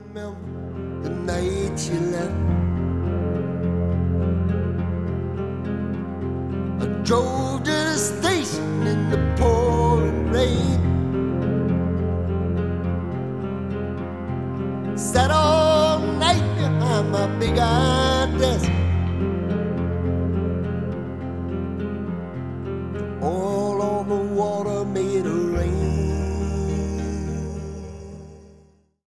remember the night she left. I drove to the station in the pouring rain. Sat all night behind my big iron desk.